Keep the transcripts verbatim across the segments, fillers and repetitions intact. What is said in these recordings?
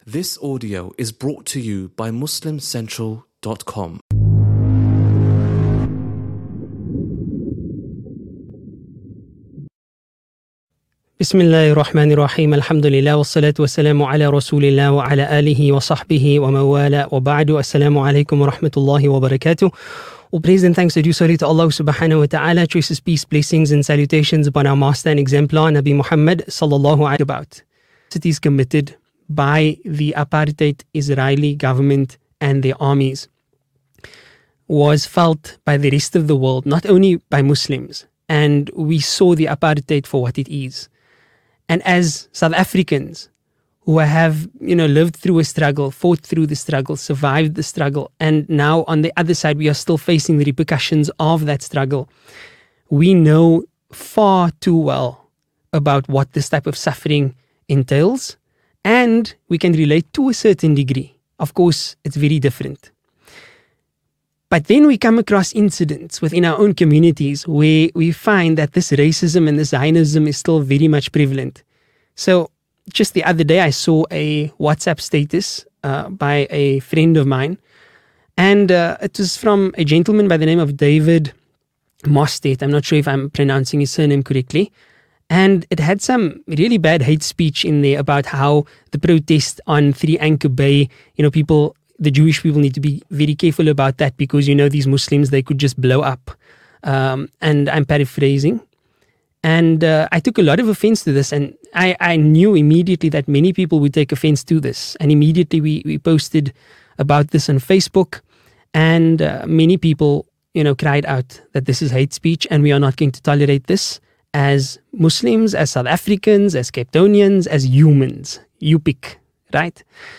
This audio is brought to you by Muslim Central dot com. Bismillahir Rahmanir Rahim. Alhamdulillah wassalatu wassalamu ala Rasulillah wa ala alihi wa sahbihi wa mawala wa ba'du. Assalamu alaikum wa rahmatullahi wa barakatuh. All praise and thanks are due solely to Allah subhanahu wa ta'ala. Choicest peace, blessings and salutations upon our master and exemplar Nabi Muhammad sallallahu alaihi about. Cities committed by the apartheid Israeli government and their armies was felt by the rest of the world, not only by Muslims. And we saw the apartheid for what it is. And as South Africans who have, you know, lived through a struggle, fought through the struggle, survived the struggle, and now on the other side we are still facing the repercussions of that struggle, we know far too well about what this type of suffering entails, and we can relate to a certain degree. Of course, it's very different. But then we come across incidents within our own communities where we find that this racism and this Zionism is still very much prevalent. So just the other day, I saw a WhatsApp status uh, by a friend of mine, and uh, it was from a gentleman by the name of David Mostet. I'm not sure if I'm pronouncing his surname correctly. And it had some really bad hate speech in there about how the protest on Three Anchor Bay, you know, people, the Jewish people need to be very careful about that because, you know, these Muslims, they could just blow up. Um, and I'm paraphrasing. And uh, I took a lot of offense to this. And I, I knew immediately that many people would take offense to this. And immediately we, we posted about this on Facebook. And uh, many people, you know, cried out that this is hate speech and we are not going to tolerate this as Muslims, as South Africans, as Cape Townians, as humans. You pick, right?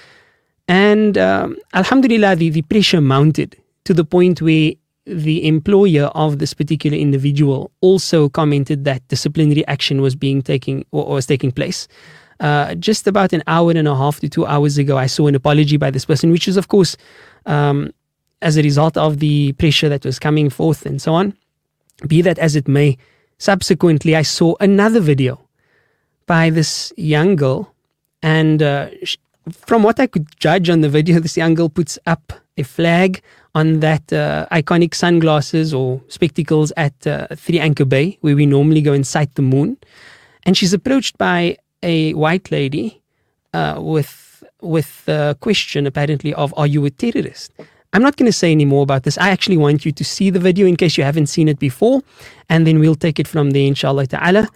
And um, Alhamdulillah, the, the pressure mounted to the point where the employer of this particular individual also commented that disciplinary action was being taking or, or was taking place. Uh, just about an hour and a half to two hours ago, I saw an apology by this person, which is, of course, um, as a result of the pressure that was coming forth and so on. Be that as it may, subsequently, I saw another video by this young girl, and uh, sh- from what I could judge on the video, this young girl puts up a flag on that uh, iconic sunglasses or spectacles at uh, Three Anchor Bay, where we normally go and sight the moon. And she's approached by a white lady uh, with with the question, apparently, of, are you a terrorist? I'm not going to say any more about this. I actually want you to see the video in case you haven't seen it before, and then we'll take it from there, inshallah ta'ala.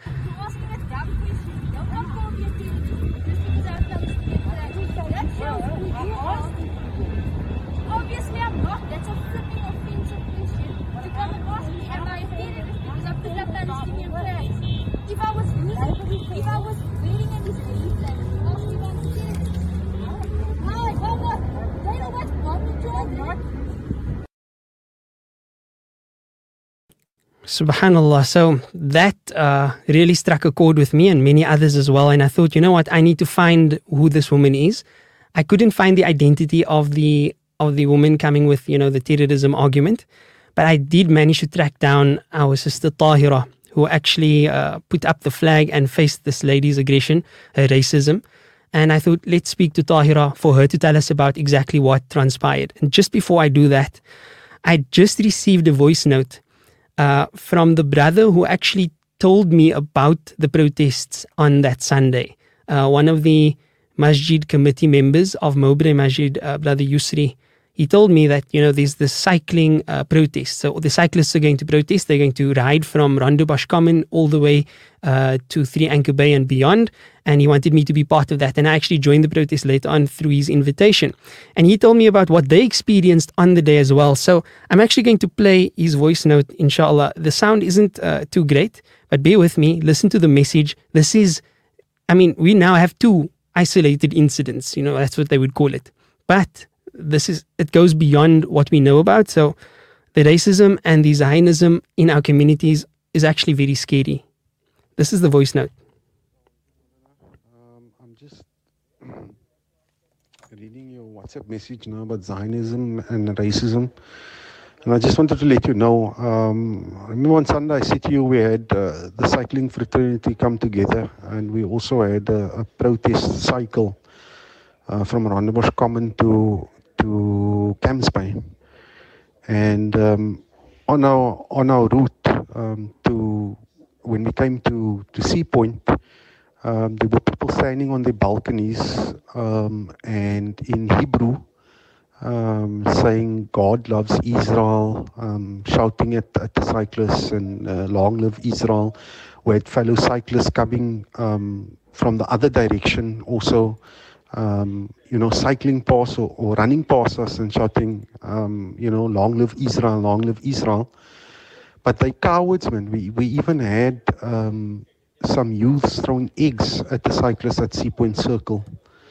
Subhanallah. So that uh, really struck a chord with me and many others as well. And I thought, you know what, I need to find who this woman is. I couldn't find the identity of the of the woman coming with, you know, the terrorism argument. But I did manage to track down our sister Tahira, who actually uh, put up the flag and faced this lady's aggression, her racism. And I thought, let's speak to Tahira for her to tell us about exactly what transpired. And just before I do that, I just received a voice note Uh, from the brother who actually told me about the protests on that Sunday. Uh, one of the Masjid committee members of Mowbray Masjid, uh, Brother Yusri, he told me that, you know, there's the cycling uh, protest. So the cyclists are going to protest. They're going to ride from Rondebosch Common all the way uh, to Three Anchor Bay and beyond. And he wanted me to be part of that. And I actually joined the protest later on through his invitation. And he told me about what they experienced on the day as well. So I'm actually going to play his voice note, inshallah. The sound isn't uh, too great, but bear with me. Listen to the message. This is, I mean, we now have two isolated incidents. You know, that's what they would call it. But this is, it goes beyond what we know about. So the racism and the Zionism in our communities is actually very scary. This is the voice note. Um, I'm just reading your WhatsApp message now about Zionism and racism. And I just wanted to let you know, um, remember on Sunday I said to you we had uh, the cycling fraternity come together, and we also had a, a protest cycle uh, from Rondebosch Common to to Camps Bay. And um, on our on our route um, to when we came to to Sea Point, um, there were people standing on their balconies um, and in Hebrew um, saying God loves Israel, um, shouting at, at the cyclists and uh, long live Israel. We had fellow cyclists coming um, from the other direction also. Um, you know, cycling past or, or running past us and shouting, um, you know, long live Israel, long live Israel. But they cowards, man. We, we even had um, some youths throwing eggs at the cyclists at Sea Point Circle.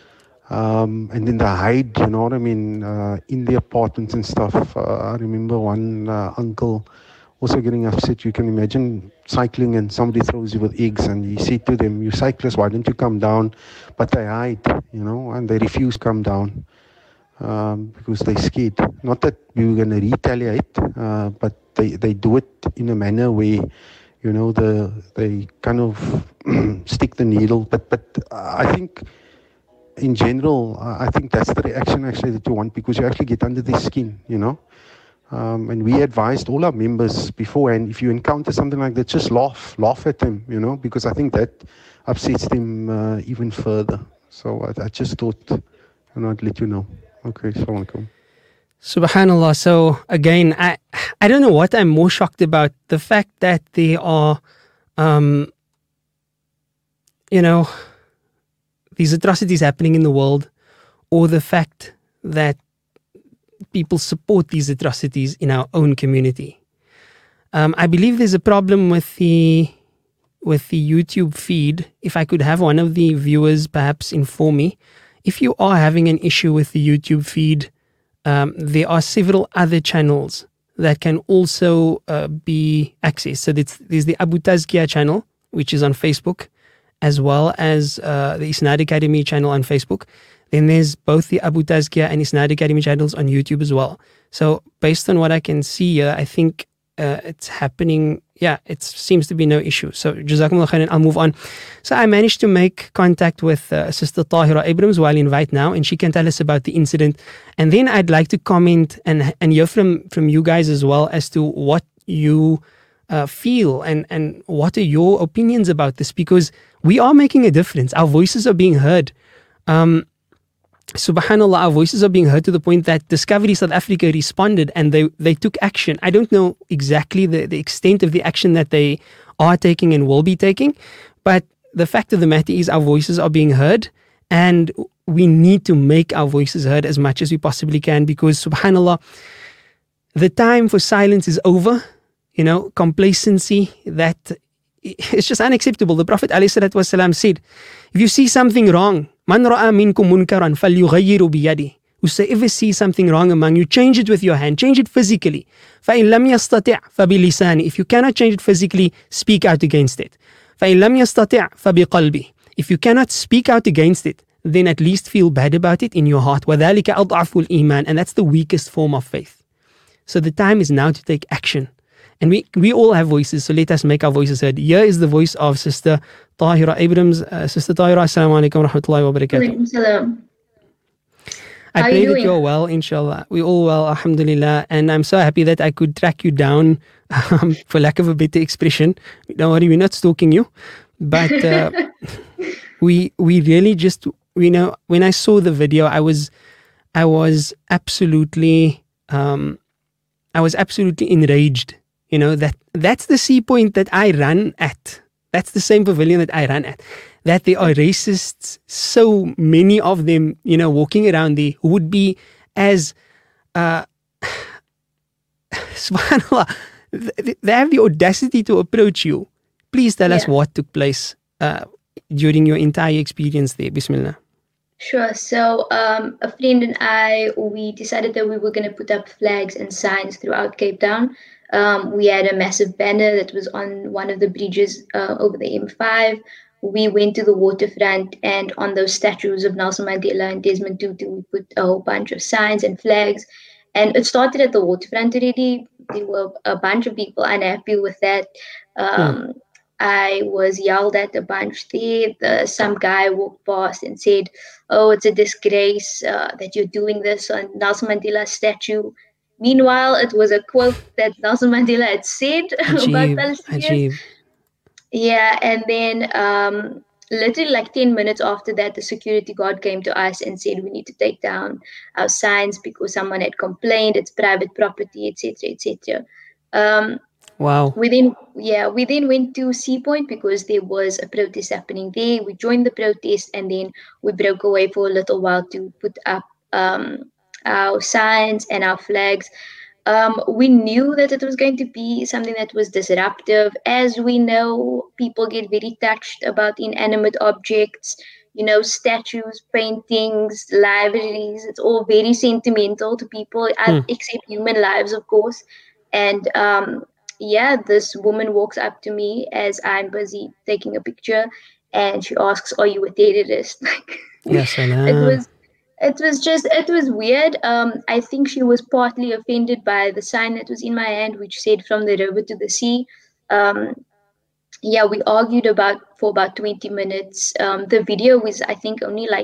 Um, and then they hide, you know what I mean, uh, in the apartments and stuff. Uh, I remember one uh, uncle also getting upset. You can imagine cycling and somebody throws you with eggs and you say to them, you cyclists, why don't you come down? But they hide, you know, and they refuse to come down um, because they're scared. Not that we were going to retaliate, uh, but they, they do it in a manner where, you know, the they kind of stick the needle. But, but I think in general, I think that's the reaction actually that you want, because you actually get under their skin, you know. Um, and we advised all our members beforehand, if you encounter something like that, just laugh, laugh at them, you know, because I think that upsets them uh, even further. So I, I just thought, you know, I'd let you know. Okay, Assalamu alaikum. Subhanallah. So again, I I don't know what I'm more shocked about. The fact that there are, um, you know, these atrocities happening in the world, or the fact that people support these atrocities in our own community. Um, I believe there's a problem with the with the YouTube feed. If I could have one of the viewers perhaps inform me, if you are having an issue with the YouTube feed, um, there are several other channels that can also uh, be accessed. So there's, there's the Abu Tazkia channel, which is on Facebook, as well as uh, the Isnad Academy channel on Facebook. Then there's both the Abu Tazkia and Isnad Academy channels on YouTube as well. So based on what I can see here, I think uh, it's happening. Yeah, it seems to be no issue. So Jazakumullah khairan, I'll move on. So I managed to make contact with uh, Sister Tahira Abrams, who I'll invite now, and she can tell us about the incident. And then I'd like to comment and, and hear from, from you guys as well as to what you uh, feel and, and what are your opinions about this, because we are making a difference. Our voices are being heard. Um, Subhanallah, our voices are being heard to the point that Discovery South Africa responded and they, they took action. I don't know exactly the, the extent of the action that they are taking and will be taking, but the fact of the matter is our voices are being heard, and we need to make our voices heard as much as we possibly can, because Subhanallah, the time for silence is over. You know, complacency, that it's just unacceptable. The Prophet ﷺ said, if you see something wrong, Man ra'a minkum munkaran falyughayyiru biyadihi. Whosoever sees something wrong among you, change it with your hand, change it physically. فَإِن لَمْ يَسْتَطِعْ فَبِلِسَانِهِ. If you cannot change it physically, speak out against it. فَإِن لَمْ يَسْتَطِعْ فَبِقَلْبِهِ. If you cannot speak out against it, then at least feel bad about it in your heart. وَذَلِكَ أَضْعَفُ الْإِيمَانِ. And that's the weakest form of faith. So the time is now to take action. And we, we all have voices, so let us make our voices heard. Here is the voice of Sister Tahira Abrams. Uh, Sister Tahira, assalamu alaikum wa rahmatullahi wa barakatuh. Salam. I How pray you that doing? you're well, inshallah. We're all well, alhamdulillah. And I'm so happy that I could track you down, um, for lack of a better expression. Don't worry, we're not stalking you. But uh, we we really just, you know, when I saw the video, I was, I was absolutely, um, I was absolutely enraged. You know, that that's the Sea Point that I run at. That's the same pavilion that I run at. That there are racists, so many of them, you know, walking around there who would be as, uh, subhanAllah, they have the audacity to approach you. Please tell us Yeah. what took place uh, during your entire experience there. Bismillah. Sure. So um, a friend and I, we decided that we were going to put up flags and signs throughout Cape Town. Um, we had a massive banner that was on one of the bridges uh, over the M five. We went to the waterfront, and on those statues of Nelson Mandela and Desmond Tutu, we put a whole bunch of signs and flags. And it started at the waterfront already. There were a bunch of people unhappy with that. Um, I was yelled at a bunch there. The, some guy walked past and said, "Oh, it's a disgrace uh, that you're doing this on Nelson Mandela's statue." Meanwhile, it was a quote that Nelson Mandela had said about Ajib, Palestinians. ajib. Yeah, and then um, literally like ten minutes after that, the security guard came to us and said we need to take down our signs because someone had complained, it's private property, et cetera, et cetera. Um, Wow. we then, yeah, we then went to Sea Point because there was a protest happening there. We joined the protest and then we broke away for a little while to put up um, our signs and our flags. Um, we knew that it was going to be something that was disruptive. As we know, people get very touched about inanimate objects, you know, statues, paintings, libraries. It's all very sentimental to people, Hmm. except human lives, of course. And um, yeah, this woman walks up to me as I'm busy taking a picture and she asks, "Are you a terrorist?" Like, Yes, it salam. was it was just it was weird. um I think she was partly offended by the sign that was in my hand, which said "From the river to the sea." um yeah, we argued about for about twenty minutes. Um the video was, I think, only like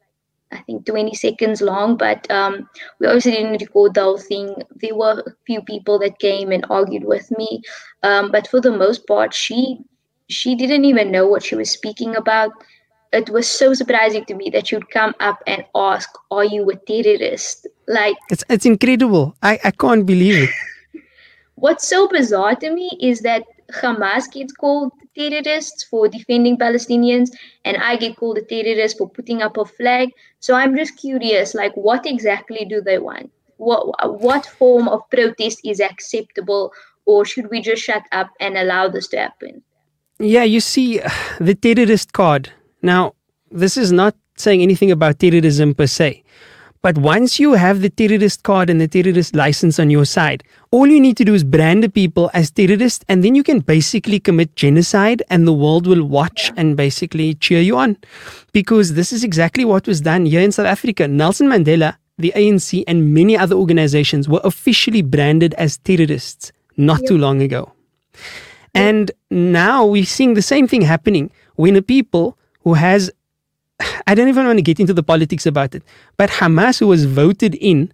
I think twenty seconds long, but um we obviously didn't record the whole thing. There were a few people that came and argued with me, um but for the most part, she she didn't even know what she was speaking about. It was so surprising to me that she would come up and ask, "Are you a terrorist?" Like, It's it's incredible. I, I can't believe it. what's so bizarre to me is that Hamas gets called terrorists for defending Palestinians, and I get called a terrorist for putting up a flag. So I'm just curious, like, what exactly do they want? What what form of protest is acceptable, or should we just shut up and allow this to happen? Yeah, you see, the terrorist card. Now, this is not saying anything about terrorism per se. But once you have the terrorist card and the terrorist license on your side, all you need to do is brand the people as terrorists, and then you can basically commit genocide and the world will watch and basically cheer you on. Because this is exactly what was done here in South Africa. Nelson Mandela, the A N C, and many other organizations were officially branded as terrorists not too long ago. And now we're seeing the same thing happening when a people who has, I don't even want to get into the politics about it, but Hamas, who was voted in,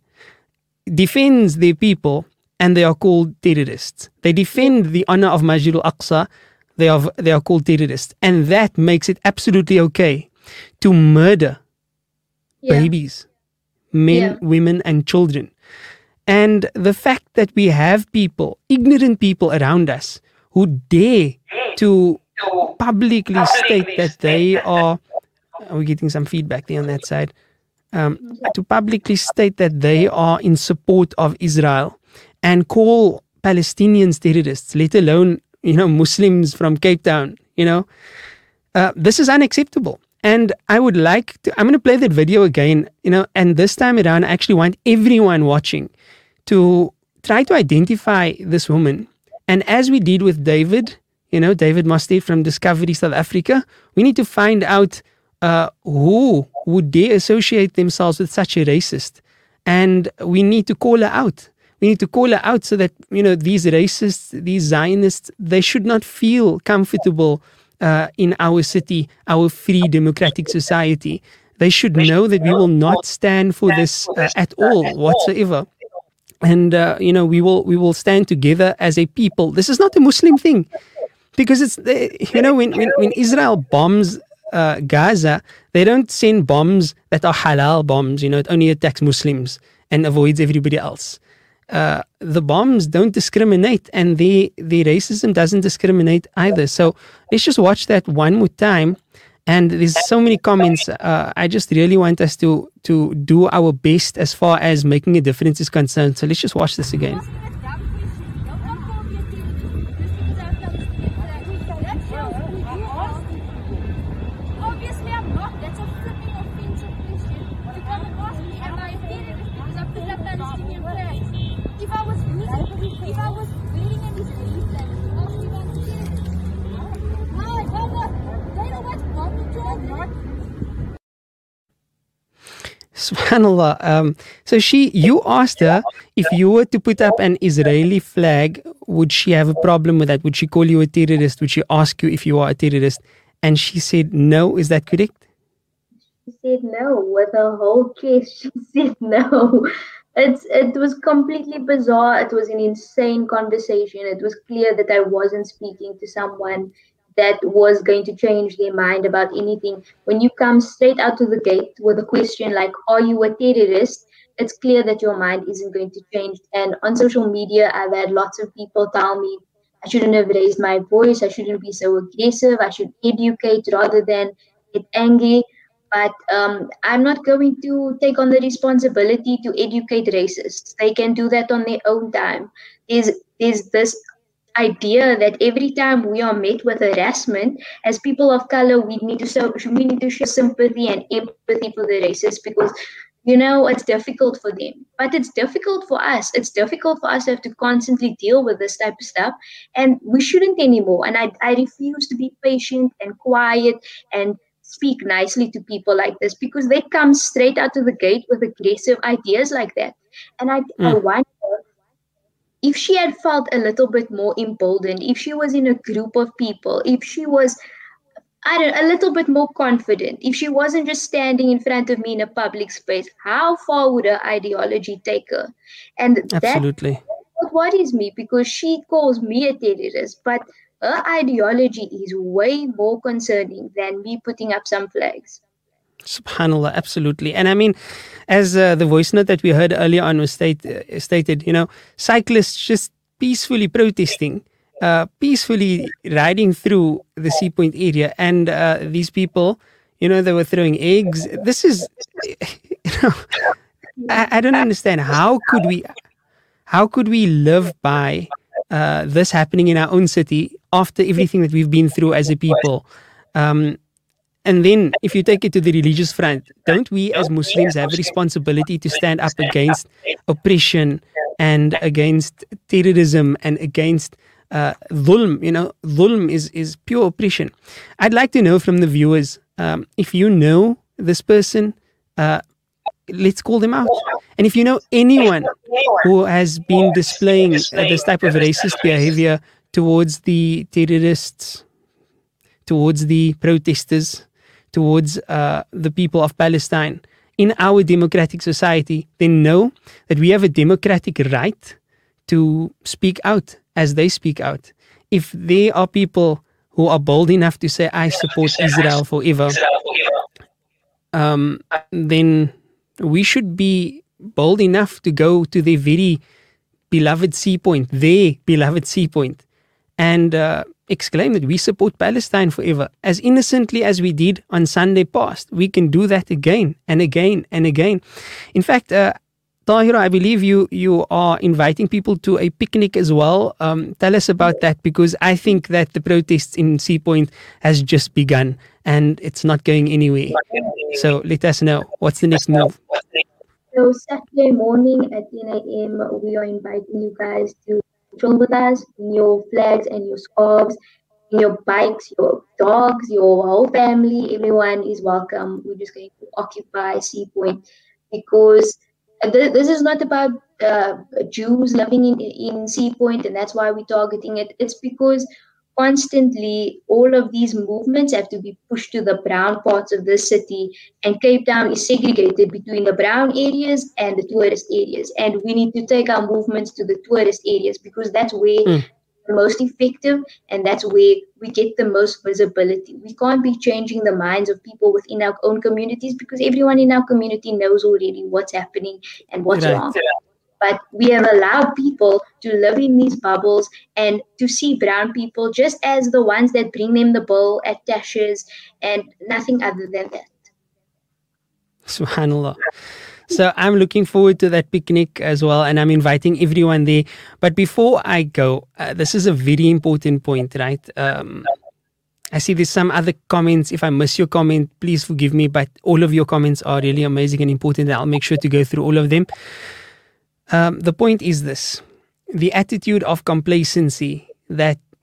defends their people and they are called terrorists. They defend the honor of Masjid al-Aqsa, they are, they are called terrorists. And that makes it absolutely okay to murder Yeah. babies, men, Yeah. women, and children. And the fact that we have people, ignorant people around us, who dare to publicly state that they are, are we getting some feedback there on that side? Um, to publicly state that they are in support of Israel and call Palestinians terrorists, let alone, you know, Muslims from Cape Town, you know, uh, this is unacceptable. And I would like to, I'm going to play that video again, you know, and this time around, I actually want everyone watching to try to identify this woman. And as we did with David, you know, David Mostert from Discovery South Africa, we need to find out uh, who would dare associate themselves with such a racist. And we need to call her out. We need to call her out so that, you know, these racists, these Zionists, they should not feel comfortable uh, in our city, our free democratic society. They should know that we will not stand for this uh, at all whatsoever. And, uh, you know, we will we will stand together as a people. This is not a Muslim thing. Because it's, you know, when, when, when Israel bombs uh, Gaza, they don't send bombs that are halal bombs. You know, it only attacks Muslims and avoids everybody else. Uh, the bombs don't discriminate, and the, the racism doesn't discriminate either. So let's just watch that one more time. And there's so many comments. Uh, I just really want us to to do our best as far as making a difference is concerned. So let's just watch this again. Obviously I'm not. That's a flipping offensive question. To come and ask me, am I a terrorist because I put up Palestinian flags? If I was using, if I was wearing an Israeli flag, ask me about the terrorist. No, I don't know. They know what's bombing children. Subhanallah. Um, so she, you asked her if you were to put up an Israeli flag, would she have a problem with that? Would she call you a terrorist? Would she ask you if you are a terrorist? And she said no. Is that correct? She said no with her whole chest. She said no. It's it was completely bizarre. It was an insane conversation. It was clear that I wasn't speaking to someone that was going to change their mind about anything. When you come straight out of the gate with a question like, are you a terrorist? It's clear that your mind isn't going to change. And on social media, I've had lots of people tell me I shouldn't have raised my voice. I shouldn't be so aggressive. I should educate rather than get angry. But um, I'm not going to take on the responsibility to educate racists. They can do that on their own time. There's, there's this idea that every time we are met with harassment, as people of color, we need to show, we need to show sympathy and empathy for the racists because, you know, it's difficult for them. But it's difficult for us. It's difficult for us to have to constantly deal with this type of stuff. And we shouldn't anymore. And I, I refuse to be patient and quiet and speak nicely to people like this because they come straight out of the gate with aggressive ideas like that. And I, mm. I wonder if she had felt a little bit more emboldened, if she was in a group of people, if she was, I don't know, a little bit more confident, if she wasn't just standing in front of me in a public space, how far would her ideology take her? And absolutely. That's what worries me because she calls me a terrorist, but her ideology is way more concerning than me putting up some flags. Subhanallah, absolutely. And I mean, as uh, the voice note that we heard earlier on was state, uh, stated, you know, cyclists just peacefully protesting, uh, peacefully riding through the Sea Point area. And uh, these people, you know, they were throwing eggs. This is, you know, I, I don't understand. How could we, how could we live by uh, this happening in our own city after everything that we've been through as a people? Um, And then if you take it to the religious front, don't we as Muslims have a responsibility to stand up against oppression and against terrorism and against uh, dhulm? You know, dhulm is, is pure oppression. I'd like to know from the viewers, um, if you know this person, uh, let's call them out. And if you know anyone who has been displaying uh, this type of racist behavior towards the terrorists, towards the protesters, towards uh, the people of Palestine in our democratic society, then know that we have a democratic right to speak out as they speak out. If there are people who are bold enough to say, I support Israel forever, um, then we should be bold enough to go to their very beloved Sea Point, their beloved Sea Point, and uh, exclaim that we support Palestine forever. As innocently as we did on Sunday past, we can do that again and again and again. In fact, uh, Tahira, I believe you you are inviting people to a picnic as well. Um, tell us about that, because I think that the protests in Sea Point has just begun and it's not going anywhere. So let us know, what's the next move? So Saturday morning at ten a.m. we are inviting you guys to chill with us in your flags and your scarves, in your bikes, your dogs, your whole family. Everyone is welcome. We're just going to occupy Sea Point because th- this is not about uh, Jews living in, in Sea Point, and that's why we're targeting it. It's because constantly all of these movements have to be pushed to the brown parts of the city, and Cape Town is segregated between the brown areas and the tourist areas, and we need to take our movements to the tourist areas because that's where mm. the most effective and that's where we get the most visibility. We can't be changing the minds of people within our own communities because everyone in our community knows already what's happening and what's right. wrong. But we have allowed people to live in these bubbles and to see brown people just as the ones that bring them the bowl at Tasha's and nothing other than that. Subhanallah. So I'm looking forward to that picnic as well, and I'm inviting everyone there. But before I go, uh, this is a very important point, right? Um, I see there's some other comments. If I miss your comment, please forgive me, but all of your comments are really amazing and important, and I'll make sure to go through all of them. Um, the point is this: the attitude of complacency that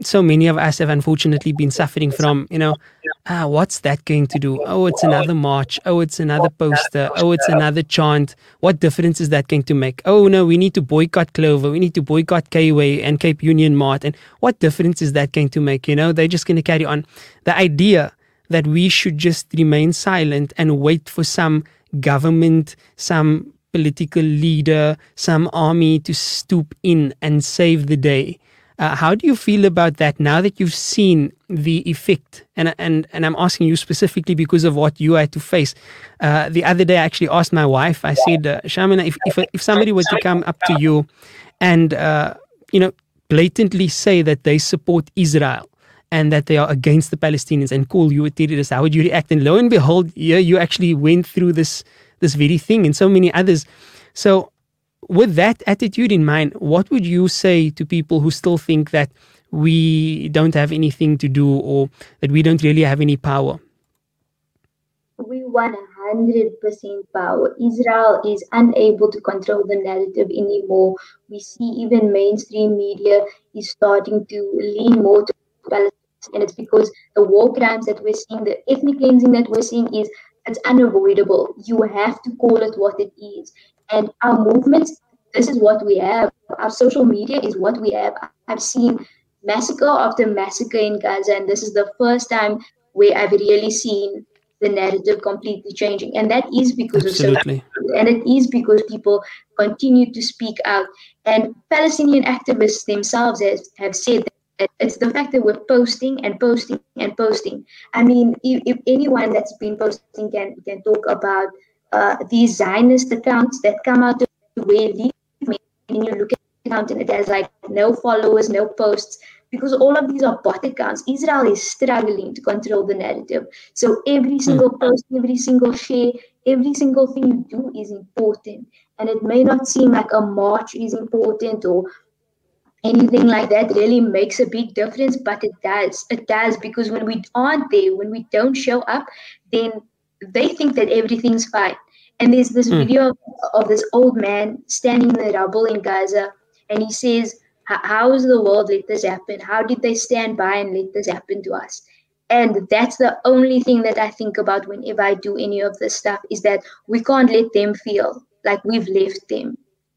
so many of us have unfortunately been suffering from, you know, ah, what's that going to do? Oh, it's another march. Oh, it's another poster. Oh, it's another chant. What difference is that going to make? Oh, no, we need to boycott Clover. We need to boycott K-Way and Cape Union Mart. And what difference is that going to make? You know, they're just going to carry on. The idea that we should just remain silent and wait for some government, some political leader, some army to stoop in and save the day. Uh, how do you feel about that now that you've seen the effect? And and and I'm asking you specifically because of what you had to face. Uh, the other day, I actually asked my wife. I said, uh, Shamina, if, if if somebody were to come up to you and uh, you know blatantly say that they support Israel and that they are against the Palestinians and call you a terrorist, how would you react? And lo and behold, yeah, you actually went through this this very thing and so many others. So, with that attitude in mind, what would you say to people who still think that we don't have anything to do or that we don't really have any power? We want one hundred percent power. Israel is unable to control the narrative anymore. We see even mainstream media is starting to lean more to Palestine, and it's because the war crimes that we're seeing, the ethnic cleansing that we're seeing is it's unavoidable. You have to call it what it is. And our movements, this is what we have. Our social media is what we have. I've seen massacre after massacre in Gaza, and this is the first time where I've really seen the narrative completely changing. And that is because Absolutely. of social media. And it is because people continue to speak out. And Palestinian activists themselves has, have said that it's the fact that we're posting and posting and posting. I mean, if, if anyone that's been posting can, can talk about Uh, these Zionist accounts that come out of where leave me, and you look at the account and it has like no followers, no posts, because all of these are bot accounts. Israel is struggling to control the narrative. So every single post, every single share, every single thing you do is important. And it may not seem like a march is important or anything like that really makes a big difference, but it does. It does, because when we aren't there, when we don't show up, then they think that everything's fine. And there's this mm. video of, of this old man standing in the rubble in Gaza, and he says, how has the world let this happen? How did they stand by and let this happen to us? And that's the only thing that I think about whenever I do any of this stuff, is that we can't let them feel like we've left them.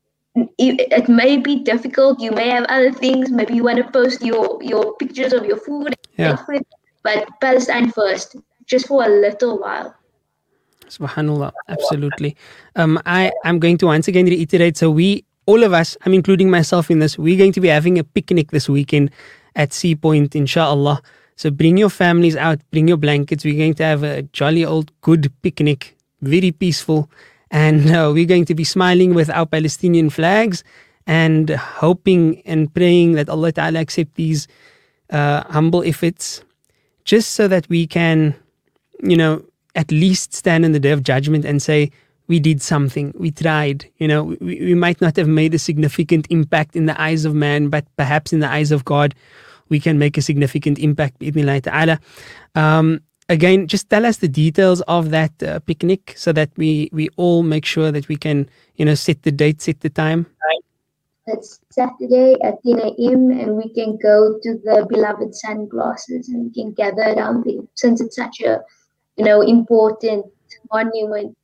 It, it may be difficult. You may have other things. Maybe you want to post your, your pictures of your food, yeah. but Palestine first, just for a little while. Subhanallah, absolutely. Um, I, I'm going to once again reiterate, so we, all of us, I'm including myself in this, we're going to be having a picnic this weekend at Sea Point, inshallah. So bring your families out, bring your blankets. We're going to have a jolly old good picnic, very peaceful. And uh, we're going to be smiling with our Palestinian flags and hoping and praying that Allah Ta'ala accept these uh, humble efforts, just so that we can, you know, at least stand in the day of judgment and say, we did something, we tried. You know, we, we might not have made a significant impact in the eyes of man, but perhaps in the eyes of God, we can make a significant impact, bi'idhnillahi ta'ala. Um, again, just tell us the details of that uh, picnic so that we, we all make sure that we can, you know, set the date, set the time. It's Saturday at ten a.m. and we can go to the beloved sunglasses and we can gather around them, since it's such a, you know, important monument.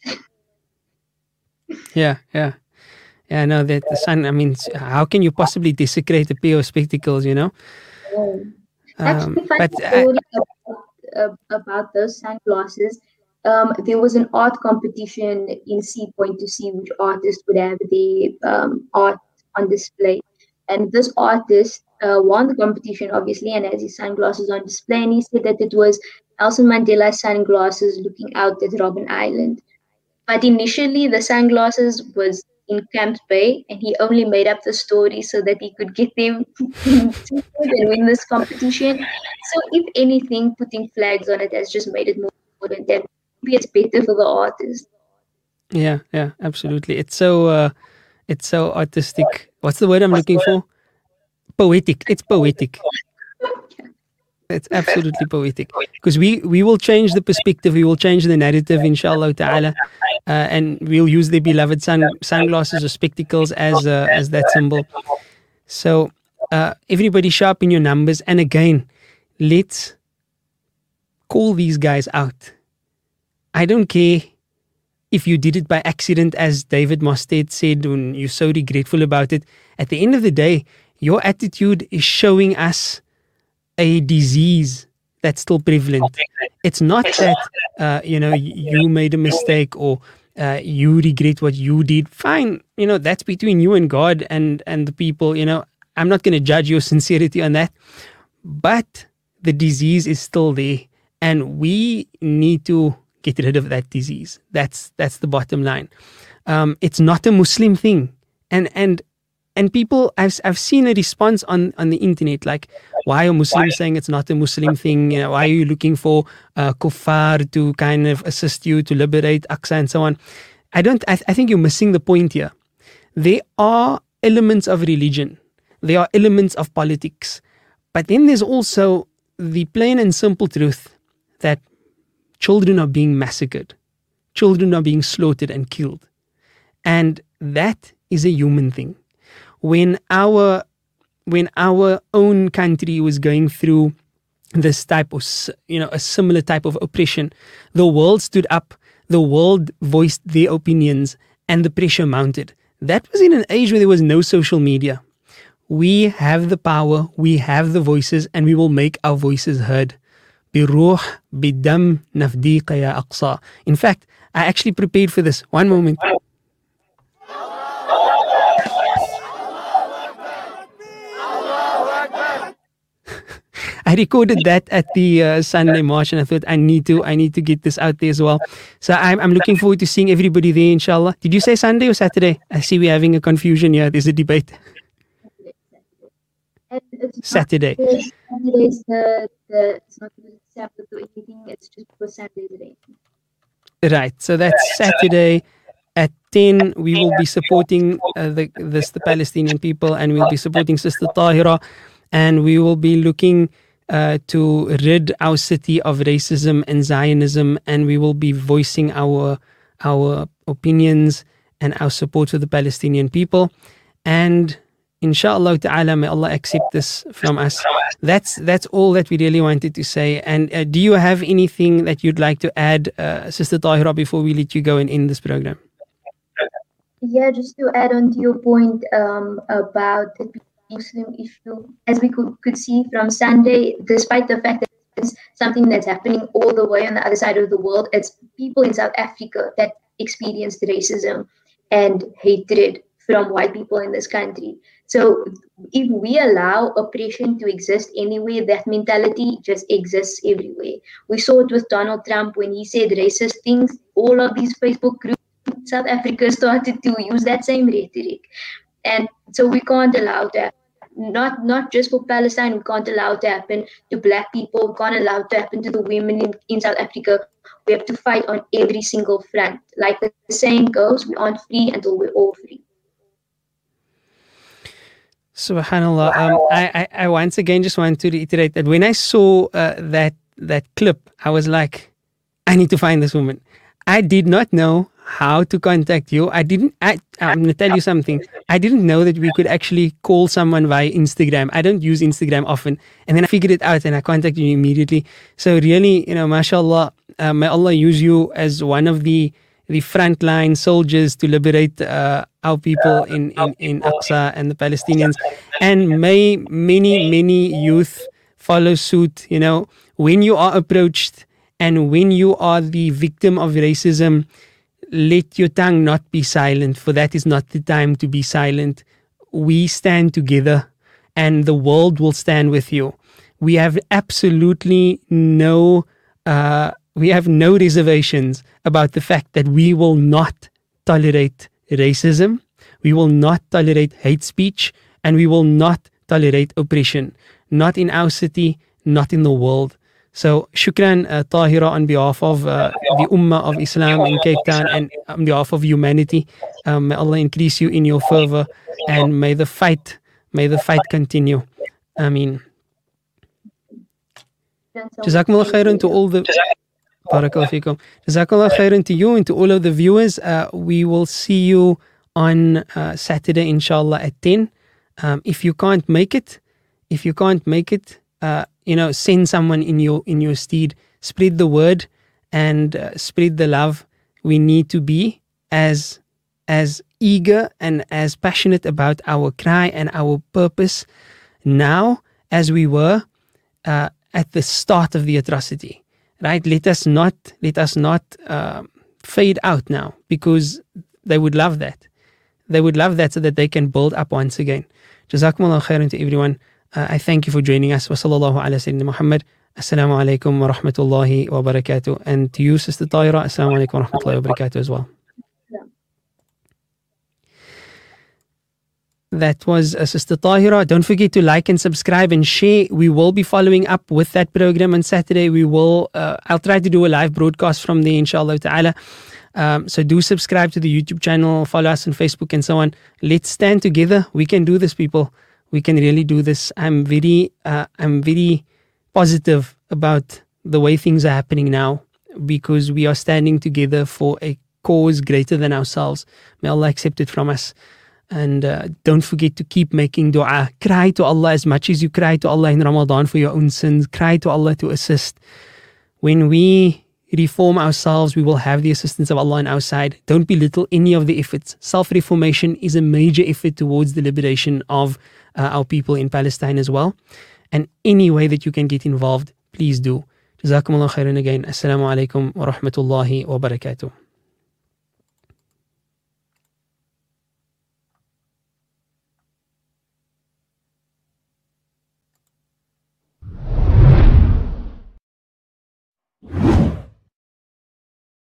yeah, yeah. Yeah, no, that the sun, I mean, how can you possibly desecrate a pair of spectacles, you know? Um, Um, Actually, fun but story about, uh, about those sunglasses. Um, there was an art competition in Sea Point to see which artist would have the um, art on display. And this artist uh, won the competition, obviously, and has his sunglasses on display. And he said that it was Nelson Mandela's sunglasses looking out at Robben Island. But initially, the sunglasses was in Camps Bay, and he only made up the story so that he could get them and win this competition. So, if anything, putting flags on it has just made it more important, and maybe it's better for the artist. Yeah, yeah, absolutely. It's so, uh, it's so artistic. What's the word I'm looking for? Poetic. It's poetic. It's absolutely poetic, because we, we will change the perspective, we will change the narrative, inshallah ta'ala, uh, and we'll use the beloved sun, sunglasses or spectacles as uh, as that symbol. So uh, everybody sharpen your numbers. And again, let's call these guys out. I don't care if you did it by accident, as David Mosted said, when you're so regretful about it. At the end of the day, your attitude is showing us a disease that's still prevalent. It's not that, uh, you know, you made a mistake or uh, you regret what you did. Fine, you know, that's between you and God and, and the people. You know, I'm not going to judge your sincerity on that. But the disease is still there, and we need to get rid of that disease. That's that's the bottom line. Um, it's not a Muslim thing, and and and people, I've I've seen a response on, on the internet like, why are Muslims saying it's not a Muslim thing? You know, why are you looking for uh, kuffar to kind of assist you to liberate Aqsa and so on? I don't. I, I think you're missing the point here. There are elements of religion. There are elements of politics, but then there's also the plain and simple truth that children are being massacred. Children are being slaughtered and killed. And that is a human thing. When our when our own country was going through this type of, you know, a similar type of oppression, the world stood up, the world voiced their opinions, and the pressure mounted. That was in an age where there was no social media. We have the power, we have the voices, and we will make our voices heard. بروح بدم نفديك يا أقصى. In fact, I actually prepared for this. One moment. I recorded that at the uh, Sunday March, and I thought I need to I need to get this out there as well. So I'm I'm looking forward to seeing everybody there, inshallah. Did you say Sunday or Saturday? I see we're having a confusion here. There's a debate. Saturday. Saturday is the, the it's not the Sabbath or anything. It's just for Sunday today. Right. So that's Saturday at ten. We will be supporting uh, the this the Palestinian people, and we'll be supporting Sister Tahira, and we will be looking uh, to rid our city of racism and Zionism, and we will be voicing our our opinions and our support for the Palestinian people. And Inshallah ta'ala, may Allah accept this from us. That's that's all that we really wanted to say. And uh, do you have anything that you'd like to add, uh, Sister Tahira, before we let you go and end this program? Yeah, just to add on to your point um, about the Muslim issue, as we could, could see from Sunday, despite the fact that it's something that's happening all the way on the other side of the world, it's people in South Africa that experienced racism and hatred from white people in this country. So if we allow oppression to exist anywhere, that mentality just exists everywhere. We saw it with Donald Trump when he said racist things. All of these Facebook groups in South Africa started to use that same rhetoric. And so we can't allow that. Not not just for Palestine, we can't allow it to happen to black people, we can't allow it to happen to the women in, in South Africa. We have to fight on every single front. Like the saying goes, we aren't free until we're all free. Subhanallah. Um, I, I, I once again just want to reiterate that when I saw uh, that that clip, I was like, I need to find this woman. I did not know how to contact you. I didn't. I, I'm going to tell you something. I didn't know that we could actually call someone via Instagram. I don't use Instagram often. And then I figured it out and I contacted you immediately. So really, you know, mashallah, uh, may Allah use you as one of the the frontline soldiers to liberate uh, our people in, in, in Aqsa and the Palestinians. And may many, many youth follow suit. You know, when you are approached and when you are the victim of racism, let your tongue not be silent, for that is not the time to be silent. We stand together and the world will stand with you. We have absolutely no uh, we have no reservations about the fact that we will not tolerate racism, we will not tolerate hate speech, and we will not tolerate oppression. Not in our city, not in the world. So, shukran, uh, Tahira, on behalf of uh, the Ummah of Islam in Cape Town and on behalf of humanity. Um, may Allah increase you in your fervor, and may the fight, may the fight continue. Ameen. Jazakumullah khairan to all the... Barakallahu feekum. Jazakallah khairan to you and to all of the viewers. Uh, we will see you on uh, Saturday, inshallah, at ten. Um, if you can't make it, if you can't make it, uh, you know, send someone in your in your stead. Spread the word and uh, spread the love. We need to be as as eager and as passionate about our cry and our purpose now as we were uh, at the start of the atrocity. Right? Let us not let us not uh, fade out now, because they would love that. They would love that so that they can build up once again. Jazakumullah khairan to everyone. Uh, I thank you for joining us. Wa sallallahu ala sayyidina Muhammad. Assalamu alaikum wa rahmatullahi wa barakatuh. And to you, Sister Tahira, assalamu alaikum wa rahmatullahi wa barakatuh as well. That was uh, Sister Tahira. Don't forget to like and subscribe and share. We will be following up with that program on Saturday. We will, uh, I'll try to do a live broadcast from there, inshallah ta'ala. Um, so do subscribe to the YouTube channel, follow us on Facebook and so on. Let's stand together. We can do this, people. We can really do this. I'm very, uh, I'm very positive about the way things are happening now, because we are standing together for a cause greater than ourselves. May Allah accept it from us. And uh, don't forget to keep making dua. Cry to Allah as much as you cry to Allah in Ramadan for your own sins. Cry to Allah to assist. When we reform ourselves, we will have the assistance of Allah on our side. Don't belittle any of the efforts. Self-reformation is a major effort towards the liberation of uh, our people in Palestine as well. And any way that you can get involved, please do. Jazakumullah khairan again. Assalamu alaikum wa rahmatullahi wa barakatuh.